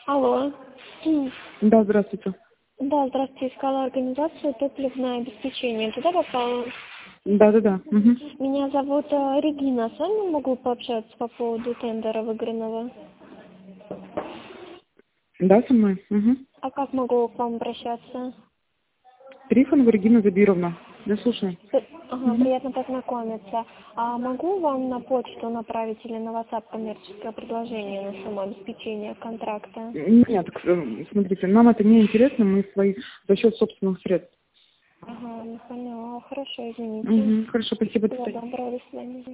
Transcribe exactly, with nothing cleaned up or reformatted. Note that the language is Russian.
Алло. Да, здравствуйте. Да, здравствуйте. Искала организацию топливное обеспечение. Туда попала? Да, да, да. Мгм. Меня зовут э, Регина. С вами могу пообщаться по поводу тендера выигранного? Да, со мной. Мгм. А как могу к вам обращаться? Трифонова Регина Забировна. Я слушаю. Э, Ага, Мгм. приятно познакомиться. А могу вам на почту направить или на WhatsApp коммерческое предложение на самообеспечение контракта? Нет, к- э, смотрите, нам это не интересно, мы свои за счет собственных средств. Ага, не поняла. Хорошо, извините. Мгм. Хорошо, спасибо, до Всего свидания. доброго, до свидания.